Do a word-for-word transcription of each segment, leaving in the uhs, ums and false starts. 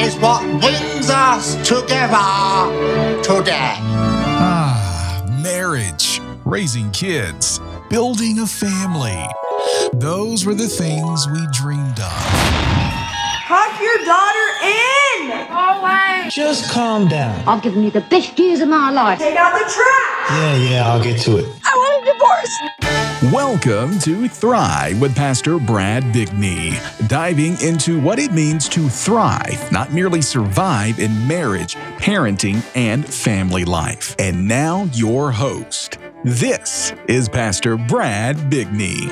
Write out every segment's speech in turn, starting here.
is what brings us together today. Ah, marriage, raising kids, building a family. Those were the things we dreamed of. Tuck your daughter in! Always. Just calm down. I've given you the best years of my life. Take out the trash! Yeah, yeah, I'll get to it. I want a divorce. Welcome to Thrive with Pastor Brad Bigney, diving into what it means to thrive, not merely survive in marriage, parenting, and family life. And now your host. This is Pastor Brad Bigney.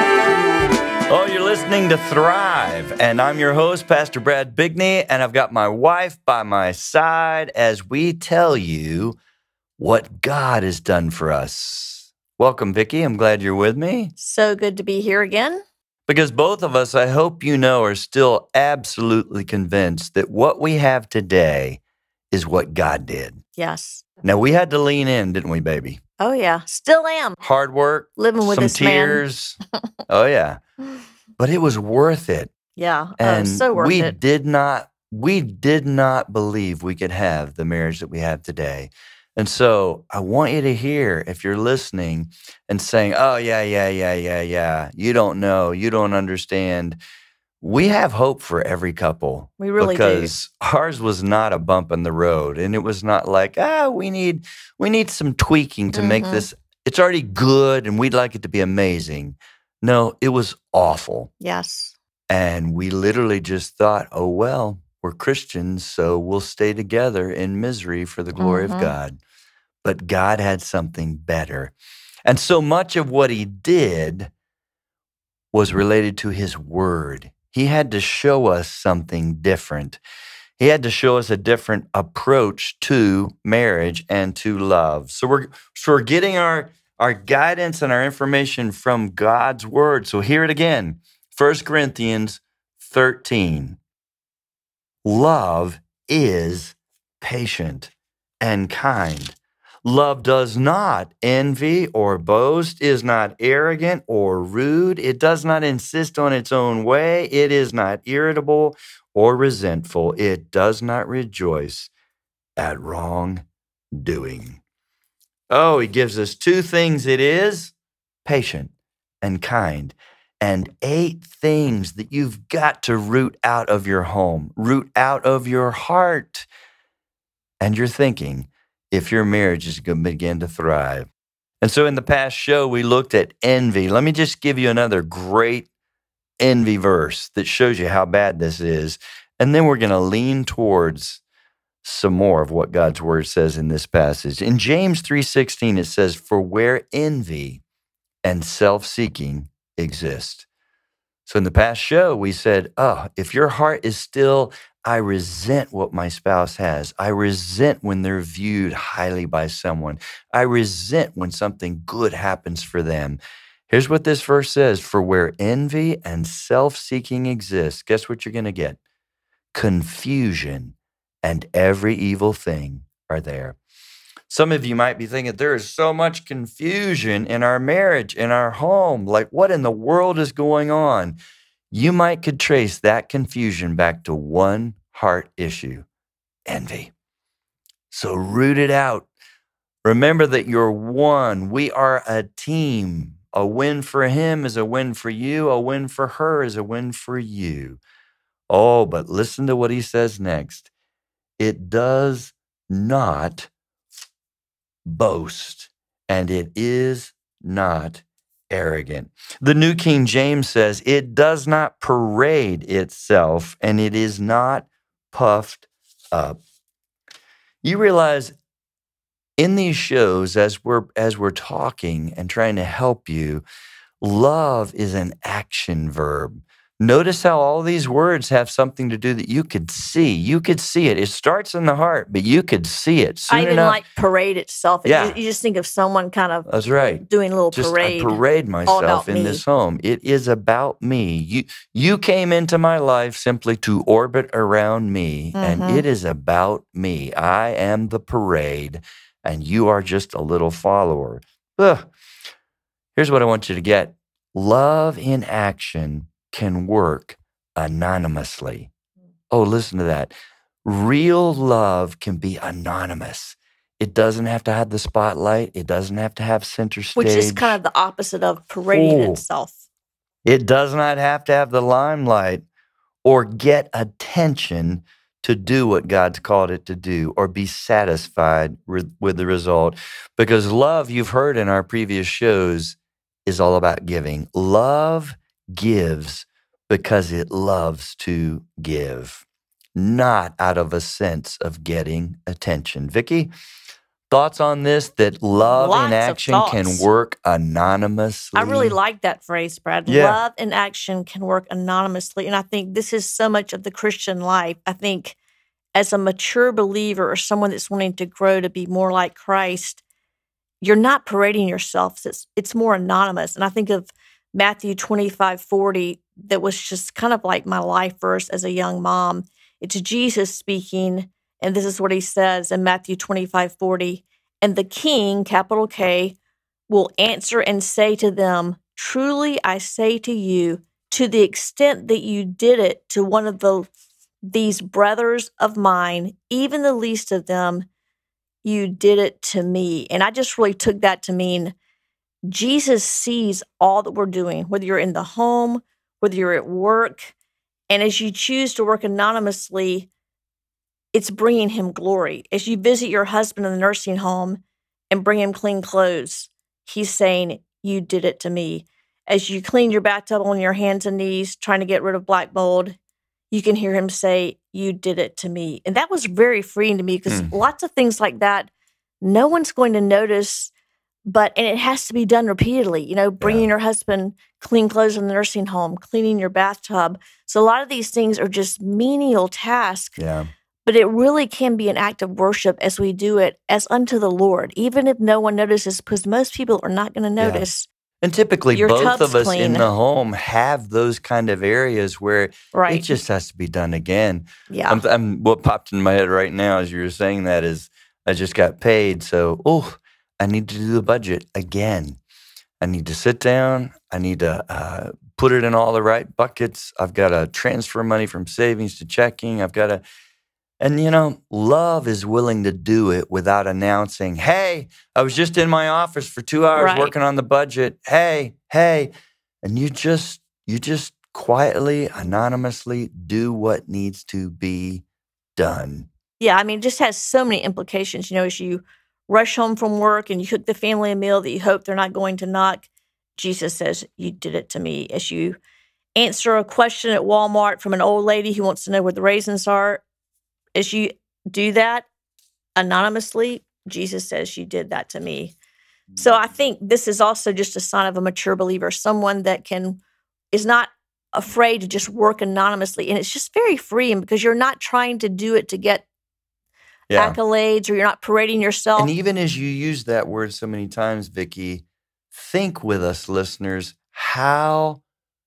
Oh, you're listening to Thrive, and I'm your host, Pastor Brad Bigney, and I've got my wife by my side as we tell you what God has done for us. Welcome, Vicki. I'm glad you're with me. So good to be here again. Because both of us, I hope you know, are still absolutely convinced that what we have today is what God did. Yes. Now, we had to lean in, didn't we, baby? Oh, yeah. Still am. Hard work. Living with some this man. tears. Oh, yeah. But it was worth it. Yeah. And oh, so worth we it. did not, we did not believe we could have the marriage that we have today. And so I want you to hear, if you're listening and saying, oh, yeah, yeah, yeah, yeah, yeah, you don't know, you don't understand. We have hope for every couple. We really because do. Ours was not a bump in the road. And it was not like, ah, we need, we need some tweaking to mm-hmm. make this, it's already good and we'd like it to be amazing. No, it was awful. Yes. And we literally just thought, oh, well, we're Christians, so we'll stay together in misery for the glory mm-hmm. of God. But God had something better. And so much of what he did was related to his word. He had to show us something different. He had to show us a different approach to marriage and to love. So we're, so we're getting our, our guidance and our information from God's word. So hear it again. First Corinthians thirteen. Love is patient and kind. Love does not envy or boast, is not arrogant or rude. It does not insist on its own way. It is not irritable or resentful. It does not rejoice at wrongdoing. Oh, he gives us two things. It is patient and kind. And eight things that you've got to root out of your home, root out of your heart and your thinking if your marriage is going to begin to thrive. And so in the past show, we looked at envy. Let me just give you another great envy verse that shows you how bad this is. And then we're going to lean towards some more of what God's word says in this passage. In James three sixteen, it says, "For where envy and self-seeking exist." So in the past show, we said, oh, if your heart is still, I resent what my spouse has. I resent when they're viewed highly by someone. I resent when something good happens for them. Here's what this verse says: for where envy and self-seeking exist, guess what you're going to get? Confusion and every evil thing are there. Some of you might be thinking, there is so much confusion in our marriage, in our home. Like, what in the world is going on? You might could trace that confusion back to one heart issue: envy. So root it out. Remember that you're one. We are a team. A win for him is a win for you. A win for her is a win for you. Oh, but listen to what he says next. It does not boast, and it is not arrogant. The New King James says it does not parade itself, and it is not puffed up. You realize in these shows, as we're as we're talking and trying to help you, love is an action verb. Notice how all these words have something to do that you could see. You could see it. It starts in the heart, but you could see it. Soon I even enough, like parade itself. Yeah. You, you just think of someone kind of That's right. doing a little Just parade. I parade myself in me. this home. It is about me. You you came into my life simply to orbit around me, Mm-hmm. and it is about me. I am the parade, and you are just a little follower. Ugh. Here's what I want you to get. Love in action can work anonymously. Oh, listen to that. Real love can be anonymous. It doesn't have to have the spotlight. It doesn't have to have center stage. Which is kind of the opposite of parading Oh. itself. It does not have to have the limelight or get attention to do what God's called it to do or be satisfied with, with the result. Because love, you've heard in our previous shows, is all about giving. Love gives because it loves to give, not out of a sense of getting attention. Vicki, thoughts on this, that love Lots in of action can thoughts. work anonymously? I really like that phrase, Brad. Yeah. Love in action can work anonymously. And I think this is so much of the Christian life. I think as a mature believer or someone that's wanting to grow to be more like Christ, you're not parading yourself. It's, it's more anonymous. And I think of Matthew twenty-five forty, that was just kind of like my life verse as a young mom. It's Jesus speaking, and this is what he says in Matthew twenty-five forty. And the king, capital K, will answer and say to them, truly I say to you, to the extent that you did it to one of the these brothers of mine, even the least of them, you did it to me. And I just really took that to mean Jesus sees all that we're doing, whether you're in the home, whether you're at work. And as you choose to work anonymously, it's bringing him glory. As you visit your husband in the nursing home and bring him clean clothes, he's saying, you did it to me. As you clean your bathtub on your hands and knees, trying to get rid of black mold, you can hear him say, you did it to me. And that was very freeing to me because Mm. lots of things like that, no one's going to notice, but, and it has to be done repeatedly, you know, bringing your husband clean clothes in the nursing home, cleaning your bathtub. So a lot of these things are just menial tasks, Yeah. but it really can be an act of worship as we do it as unto the Lord, even if no one notices, because most people are not going to Yeah. notice. And typically, Your both tub's of us clean. in the home have those kind of areas where it Right. just has to be done again. Yeah. I'm, I'm, what popped in my head right now as you were saying that is, I just got paid, so oh, I need to do the budget again. I need to sit down. I need to uh, put it in all the right buckets. I've got to transfer money from savings to checking. I've got to, and you know, love is willing to do it without announcing, hey, I was just in my office for two hours Right. working on the budget. Hey, hey. And you just, you just quietly, anonymously do what needs to be done. Yeah, I mean, it just has so many implications. You know, as you rush home from work and you cook the family a meal that you hope they're not going to knock, Jesus says, you did it to me. As you answer a question at Walmart from an old lady who wants to know where the raisins are, as you do that anonymously, Jesus says, you did that to me. So I think this is also just a sign of a mature believer, someone that can, is not afraid to just work anonymously. And it's just very freeing because you're not trying to do it to get Yeah. accolades, or you're not parading yourself. And even as you use that word so many times, Vicki, think with us, listeners, how,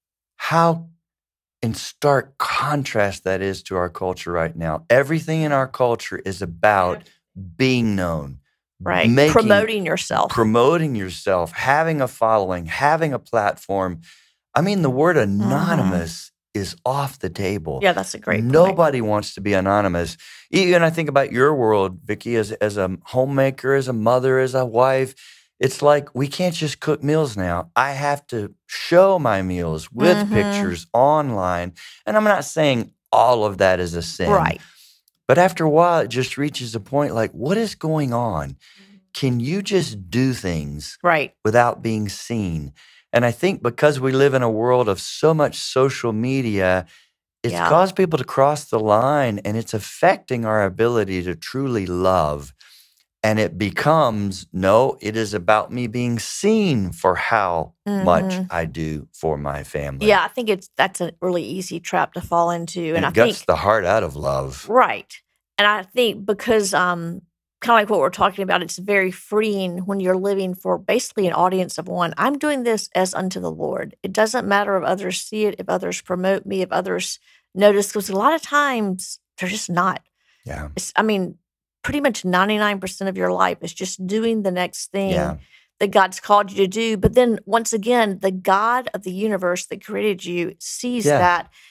how in stark contrast that is to our culture right now. Everything in our culture is about being known, Right. making- Promoting yourself. promoting yourself, having a following, having a platform. I mean, the word anonymous is off the table. Yeah, that's a great point. Nobody wants to be anonymous. Even I think about your world, Vicki, as, as a homemaker, as a mother, as a wife. It's like we can't just cook meals now. I have to show my meals with Mhm. pictures online. And I'm not saying all of that is a sin. Right. But after a while, it just reaches a point like, what is going on? Can you just do things Right. without being seen? And I think because we live in a world of so much social media, it's Yeah. caused people to cross the line, and it's affecting our ability to truly love. And it becomes, no, it is about me being seen for how much Mhm. I do for my family. Yeah, I think it's that's a really easy trap to fall into. And And I it guts think the heart out of love. right. And I think because um kind of like what we're talking about, it's very freeing when you're living for basically an audience of one. I'm doing this as unto the Lord. It doesn't matter if others see it, if others promote me, if others notice, because a lot of times they're just not. Yeah. It's, I mean, pretty much ninety-nine percent of your life is just doing the next thing Yeah. that God's called you to do. But then once again, the God of the universe that created you sees Yeah. that.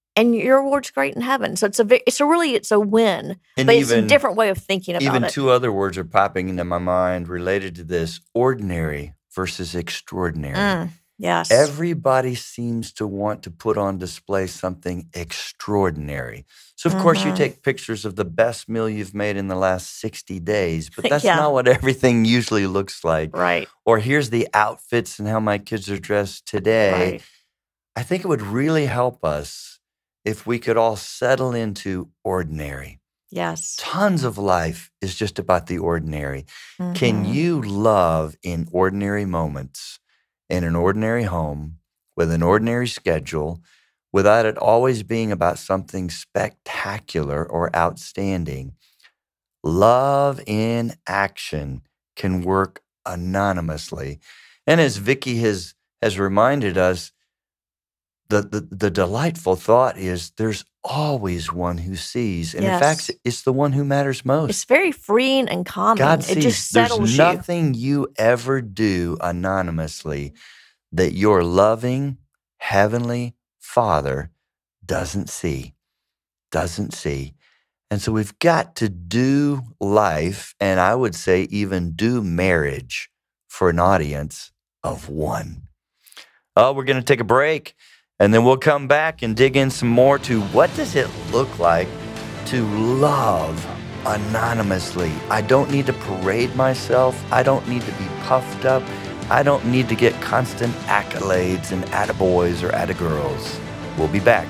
and your reward's great in heaven. So it's a ve- it's a really it's a win, And but it's a even- different way of thinking about Even it. two other words are popping into my mind related to this: ordinary versus extraordinary. Mm, yes. Everybody seems to want to put on display something extraordinary. So, of course, you Mhm. take pictures of the best meal you've made in the last sixty days, but that's Yeah. not what everything usually looks like. Right. Or here's the outfits and how my kids are dressed today. Right. I think it would really help us if we could all settle into ordinary. Yes. Tons of life is just about the ordinary. Can Mhm. you love in ordinary moments, in an ordinary home, with an ordinary schedule, without it always being about something spectacular or outstanding? Love in action can work anonymously. And as Vicki has, has reminded us, the, the, the delightful thought is there's always one who sees. And in fact, Yes. it's the one who matters most. It's very freeing and calming. God It sees. just There's settles you. nothing you ever do anonymously that your loving heavenly Father doesn't see, doesn't see. And so we've got to do life, and I would say even do marriage for an audience of one. Oh, we're going to take a break, and then we'll come back and dig in some more to what does it look like to love anonymously. I don't need to parade myself. I don't need to be puffed up. I don't need to get constant accolades and attaboys or attagirls. We'll be back.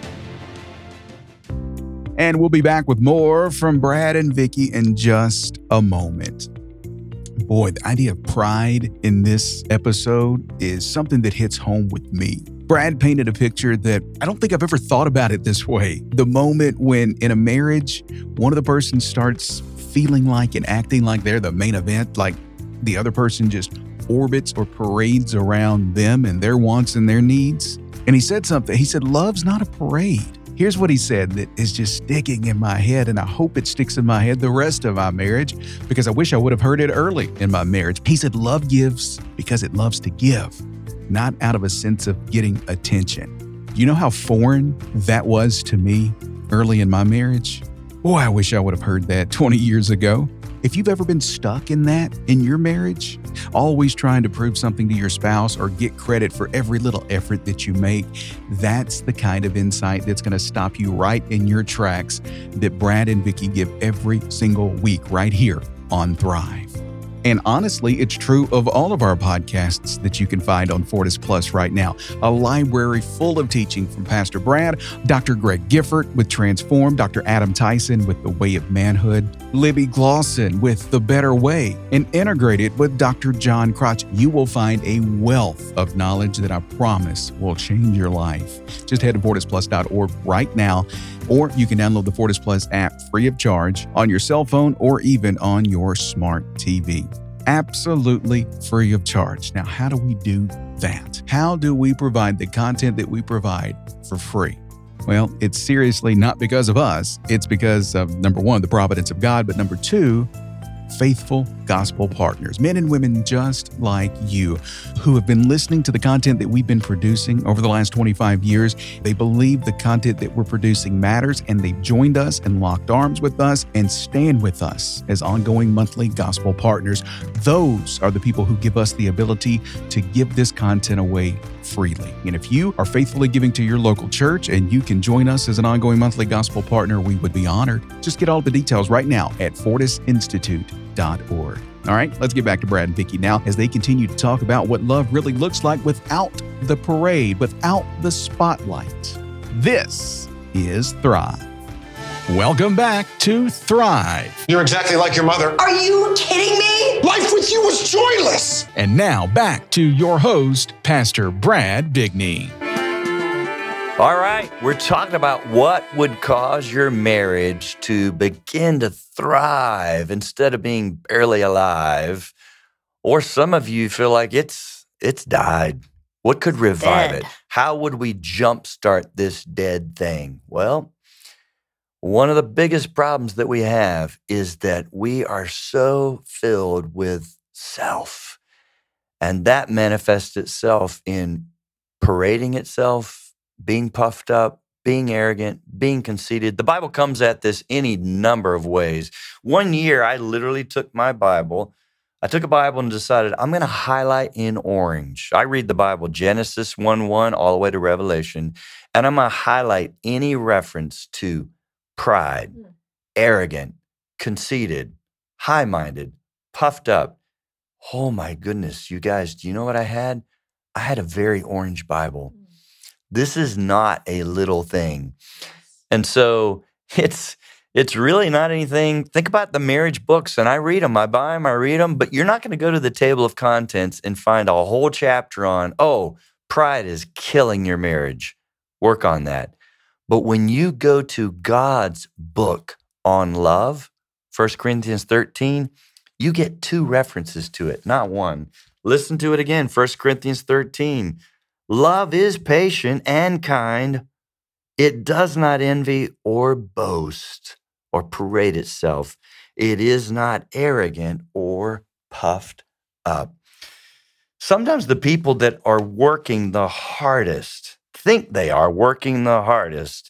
And we'll be back with more from Brad and Vicki in just a moment. Boy, the idea of pride in this episode is something that hits home with me. Brad painted a picture that I don't think I've ever thought about it this way. The moment when in a marriage, one of the persons starts feeling like and acting like they're the main event, like the other person just orbits or parades around them and their wants and their needs. And he said something. He said, love's not a parade. Here's what he said that is just sticking in my head, and I hope it sticks in my head the rest of my marriage, because I wish I would have heard it early in my marriage. He said, love gives because it loves to give, not out of a sense of getting attention. You know how foreign that was to me early in my marriage? Boy, I wish I would have heard that twenty years ago. If you've ever been stuck in that in your marriage, always trying to prove something to your spouse or get credit for every little effort that you make, that's the kind of insight that's going to stop you right in your tracks that Brad and Vicki give every single week right here on Thrive. And honestly, it's true of all of our podcasts that you can find on Fortis Plus right now. A library full of teaching from Pastor Brad, Doctor Greg Gifford with Transform, Doctor Adam Tyson with The Way of Manhood, Libby Glosson with The Better Way, and integrated with Doctor John Crotch. You will find a wealth of knowledge that I promise will change your life. Just head to fortis plus dot org right now, or you can download the Fortis Plus app free of charge on your cell phone or even on your smart T V. Absolutely free of charge. Now, how do we do that? How do we provide the content that we provide for free? Well, it's seriously not because of us. It's because of, number one, the providence of God, but number two, faithful gospel partners, men and women just like you, who have been listening to the content that we've been producing over the last twenty-five years. They believe the content that we're producing matters, and they've joined us and locked arms with us and stand with us as ongoing monthly gospel partners. Those are the people who give us the ability to give this content away freely. And if you are faithfully giving to your local church and you can join us as an ongoing monthly gospel partner, we would be honored. Just get all the details right now at fortis institute dot org. All right, let's get back to Brad and Vicki now as they continue to talk about what love really looks like without the parade, without the spotlight. This is Thrive. Welcome back to Thrive. You're exactly like your mother. Are you kidding me? Life with you was joyless. And now back to your host, Pastor Brad Bigney. All right, we're talking about what would cause your marriage to begin to thrive instead of being barely alive. Or some of you feel like it's it's died. What could revive Dead. it? How would we jumpstart this dead thing? Well, one of the biggest problems that we have is that we are so filled with self. And that manifests itself in parading itself, being puffed up, being arrogant, being conceited. The Bible comes at this any number of ways. One year, I literally took my Bible. I took a Bible and decided I'm going to highlight in orange. I read the Bible, Genesis one one all the way to Revelation, and I'm going to highlight any reference to pride, arrogant, conceited, high-minded, puffed up. Oh my goodness, you guys, do you know what I had? I had a very orange Bible. This is not a little thing. And so it's it's really not anything. Think about the marriage books, and I read them. I buy them, I read them, but you're not going to go to the table of contents and find a whole chapter on, oh, pride is killing your marriage. Work on that. But when you go to God's book on love, First Corinthians thirteen, you get two references to it, not one. Listen to it again, First Corinthians thirteen. Love is patient and kind. It does not envy or boast or parade itself. It is not arrogant or puffed up. Sometimes the people that are working the hardest, think they are working the hardest,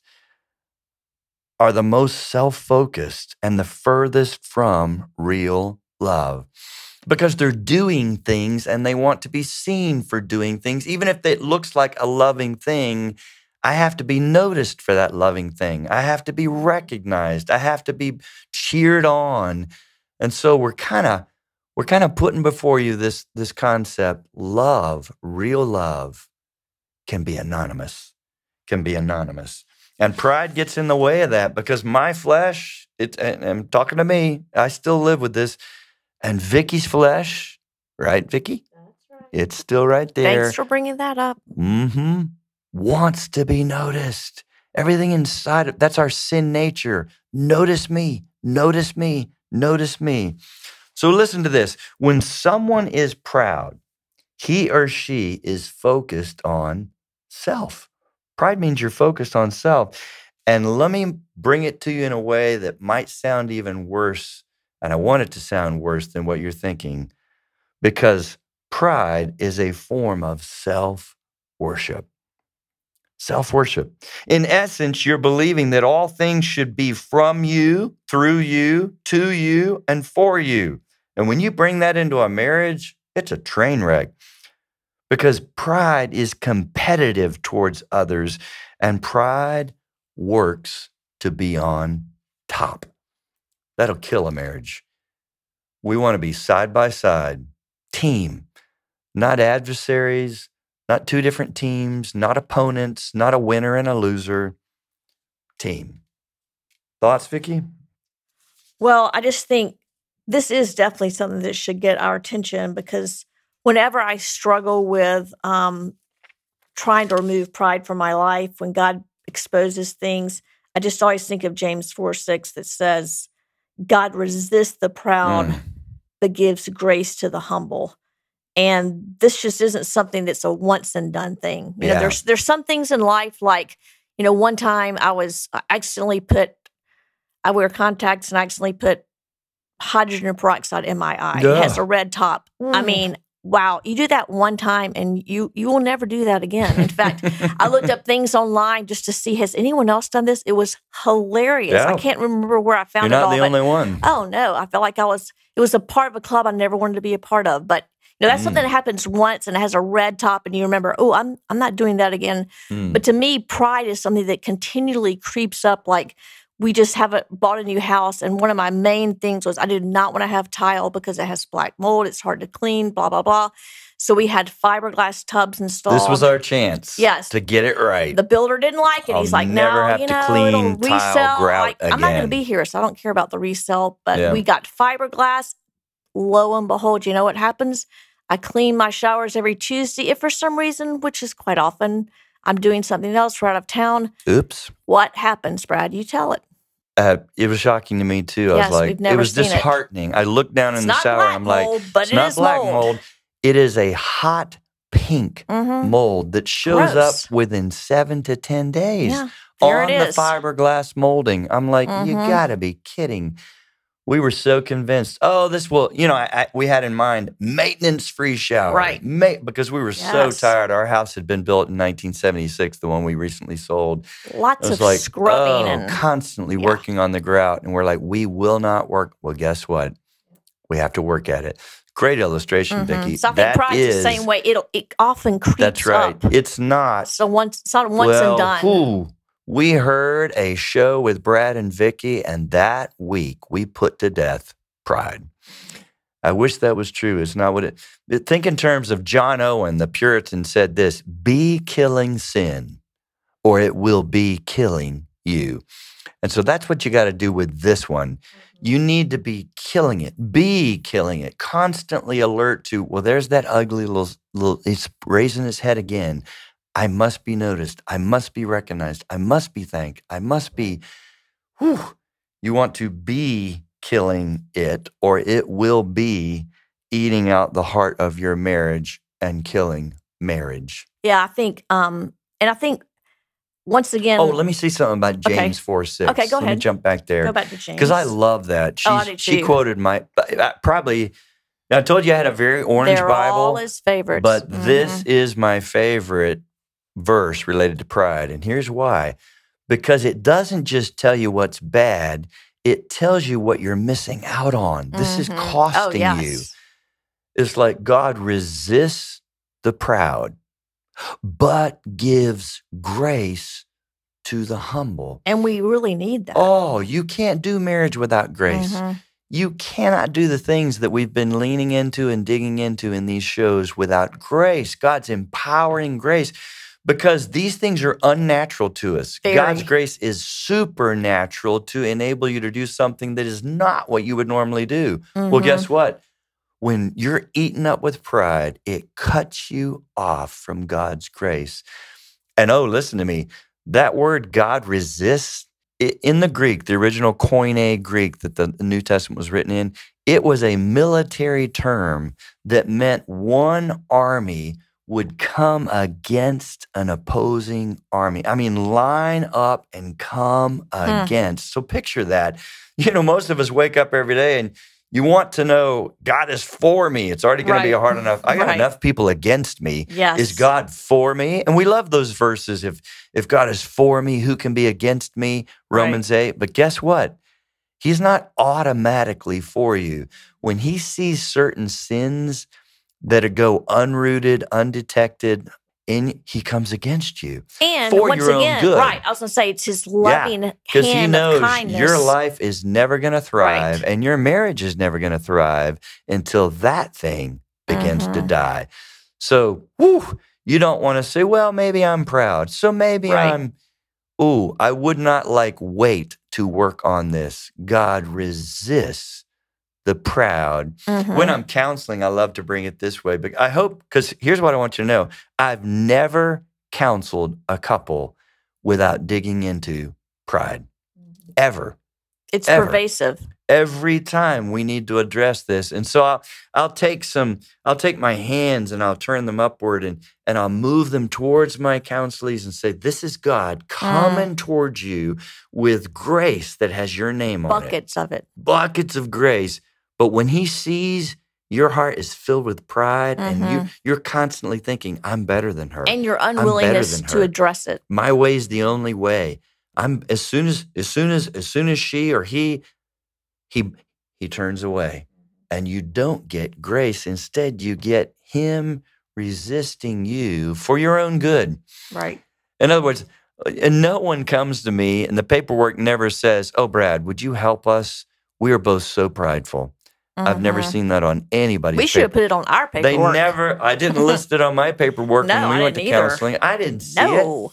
are the most self-focused and the furthest from real love. Because they're doing things and they want to be seen for doing things. Even if it looks like a loving thing, I have to be noticed for that loving thing. I have to be recognized. I have to be cheered on. And so we're kind of we're kind of putting before you this, this concept, love, real love, can be anonymous, can be anonymous. And pride gets in the way of that because my flesh, it, and I'm talking to me, I still live with this. And Vicky's flesh, right, Vicky? That's right. It's still right there. Thanks for bringing that up. Mm-hmm. Wants to be noticed. Everything inside of that's our sin nature. Notice me, notice me, notice me. So listen to this. When someone is proud, he or she is focused on self. Pride means you're focused on self. And let me bring it to you in a way that might sound even worse. And I want it to sound worse than what you're thinking, because pride is a form of self-worship. Self-worship. In essence, you're believing that all things should be from you, through you, to you, and for you. And when you bring that into a marriage, it's a train wreck, because pride is competitive towards others, and pride works to be on top. That'll kill a marriage. We want to be side by side, team, not adversaries, not two different teams, not opponents, not a winner and a loser. Team. Thoughts, Vicky? Well, I just think this is definitely something that should get our attention, because whenever I struggle with um, trying to remove pride from my life, when God exposes things, I just always think of James four six that says, God resists the proud, mm. but gives grace to the humble. And this just isn't something that's a once and done thing. You yeah. know, there's there's some things in life, like, you know, one time I was I accidentally put, I wear contacts and I accidentally put hydrogen peroxide in my eye. Duh. It has a red top. Mm. I mean, wow, you do that one time and you you will never do that again. In fact, I looked up things online just to see, has anyone else done this? It was hilarious. Yeah. I can't remember where I found You're it not all. the but, only one. Oh, no. I felt like I was, it was a part of a club I never wanted to be a part of. But, you know, that's Mm. something that happens once and it has a red top and you remember, oh, I'm I'm not doing that again. Mm. But to me, pride is something that continually creeps up. Like, we just haven't bought a new house. And one of my main things was I did not want to have tile because it has black mold. It's hard to clean, blah, blah, blah. So we had fiberglass tubs installed. This was our chance Yes. to get it right. The builder didn't like it. I'll He's like, never no, have you to know, clean it'll tile resell. grout Like, I'm not going to again. be here, so I don't care about the resell. But Yeah. we got fiberglass. Lo and behold, you know what happens? I clean my showers every Tuesday. If for some reason, which is quite often, I'm doing something else, we're out of town. Oops. What happens, Brad? You tell it. Uh, it was shocking to me too. I Yes, was like, we've never it was seen it. disheartening. I looked down It's in the not shower. black I'm like, mold, but it's it not is black mold. mold. It is a hot pink Mhm. mold that shows Gross. up within seven to ten days Yeah, there on it the is. fiberglass molding. I'm like, you Mhm. gotta be kidding. We were so convinced, oh, this will, you know, I, I, we had in mind maintenance-free shower. Right. Ma- because we were so Yes. tired. Our house had been built in nineteen seventy-six, the one we recently sold. Lots It was of like, scrubbing oh, and constantly yeah. working on the grout. And we're like, we will not work. Well, guess what? We have to work at it. Great illustration, Mhm. Vicki. So I think That pride's is- the same way. It'll it often creeps That's right. up. It's not. So once it's not once well, and done. whew, we heard a show with Brad and Vicki, and that week we put to death pride. I wish that was true. It's not what it. Think in terms of John Owen, the Puritan said this: "Be killing sin, or it will be killing you." And so that's what you got to do with this one. You need to be killing it, be killing it, constantly alert to, well, there's that ugly little, little, it's raising its head again. I must be noticed. I must be recognized. I must be thanked. I must be, whew. You want to be killing it, or it will be eating out the heart of your marriage and killing marriage. Yeah, I think, um, and I think once again, Oh, let me say something about Okay. James four six. Okay, go Let me ahead. jump back there. go back to James. Because I love that. She, Oh, I do she too. quoted my, uh, probably, I told you I had a very orange They're Bible, all his favorites. but Mhm. this is my favorite verse related to pride. And here's why. Because it doesn't just tell you what's bad, it tells you what you're missing out on. This is Mhm. costing oh, yes. you. It's like God resists the proud, but gives grace to the humble. And we really need that. Oh, you can't do marriage without grace. Mhm. You cannot do the things that we've been leaning into and digging into in these shows without grace. God's empowering grace, because these things are unnatural to us. Very. God's grace is supernatural to enable you to do something that is not what you would normally do. Well, Mhm. guess what? When you're eaten up with pride, it cuts you off from God's grace. And oh, listen to me. That word God resists, i- in the Greek, the original Koine Greek that the New Testament was written in, it was a military term that meant one army would come against an opposing army. I mean, line up and come against. So picture that. You know, most of us wake up every day and you want to know God is for me. It's already going to be Right. hard enough. I got Right. enough people against me. Yes. Is God for me? And we love those verses. If if God is for me, who can be against me? Romans eight. But guess what? He's not automatically for you. When he sees certain sins that are go unrooted, undetected, in he comes against you. And for once your own again, good. right? I was going to say it's his loving Because he hand knows of kindness. your life is never going to thrive Right. and your marriage is never going to thrive until that thing begins to Mhm. die. So, whew, you don't want to say, well, maybe I'm proud. So maybe Right. I'm, ooh, I would not like wait to work on this. God resists the proud. Mhm. When I'm counseling, I love to bring it this way. But I hope, because here's what I want you to know. I've never counseled a couple without digging into pride, ever. It's ever. pervasive. Every time we need to address this. And so I'll, I'll take some, I'll take my hands and I'll turn them upward and, and I'll move them towards my counselees and say, this is God coming towards you with grace that has your name on it. Buckets of it. Buckets of grace. But when he sees your heart is filled with pride and you, you're constantly thinking, I'm better than her. And your better unwillingness than to her. address it. My way's the only way. I'm as soon as as soon as as soon as she or he he he turns away. And you don't get grace. Instead, you get him resisting you for your own good. Right. In other words, and no one comes to me and the paperwork never says, oh, Brad, would you help us? We are both so prideful. I've never Mhm. seen that on anybody's We should have paper. put it on our They paperwork. never, I didn't list it on my paperwork No, when we I went to didn't either. counseling. I didn't see it. No.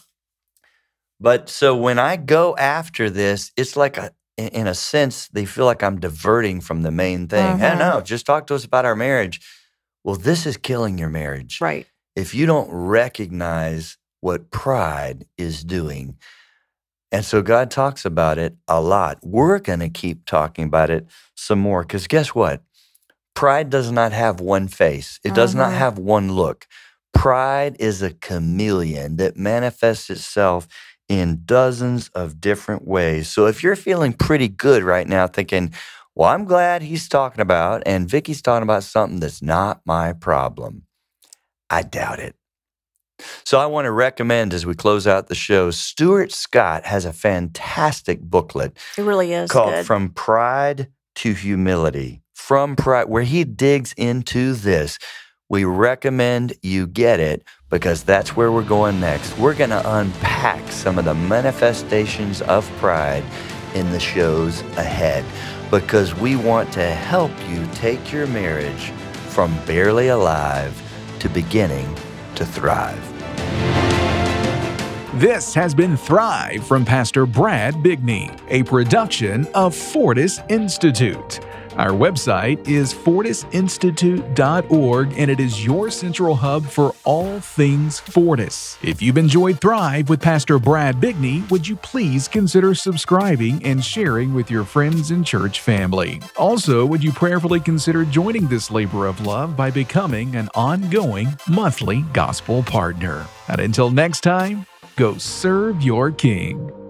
But so when I go after this, it's like a, in in a sense, they feel like I'm diverting from the main thing. Hey, Mhm. no, just talk to us about our marriage. Well, this is killing your marriage. Right. If you don't recognize what pride is doing. And so God talks about it a lot. We're going to keep talking about it some more because guess what? Pride does not have one face. It does not Mhm. have one look. Pride is a chameleon that manifests itself in dozens of different ways. So if you're feeling pretty good right now, thinking, Well, I'm glad he's talking about, and Vicky's talking about something that's not my problem. I doubt it. So I want to recommend, as we close out the show, Stuart Scott has a fantastic booklet. It really is called good. From Pride to Humility. From Pride, where he digs into this. We recommend you get it because that's where we're going next. We're going to unpack some of the manifestations of pride in the shows ahead because we want to help you take your marriage from barely alive to beginning to thrive. This has been Thrive from Pastor Brad Bigney, a production of Fortis Institute. Our website is fortis institute dot org, and it is your central hub for all things Fortis. If you've enjoyed Thrive with Pastor Brad Bigney, would you please consider subscribing and sharing with your friends and church family? Also, would you prayerfully consider joining this labor of love by becoming an ongoing monthly gospel partner? And until next time, go serve your King.